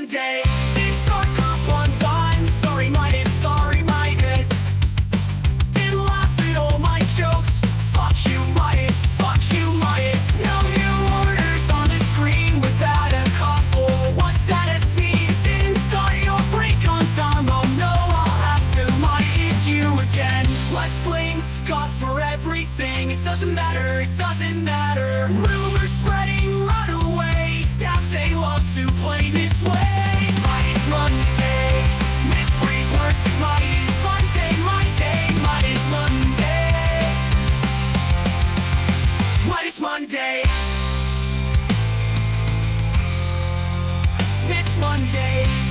Monday. Didn't start group on time. Sorry, Midas. Sorry, Midas. Didn't laugh at all my jokes. Fuck you, Midas. Fuck you, Midas. No new orders on the screen. Was that a cough or was that a sneeze? Didn't start your break on time. Oh no, I'll have to Midas you again. Let's blame Scott for everything. It doesn't matter, it doesn't matter. Rumors spreading, run away. Staff, they love to play this way. Midas Monday. Mystery person, Midas Monday. Midas Monday. Midas Monday. Miss Monday.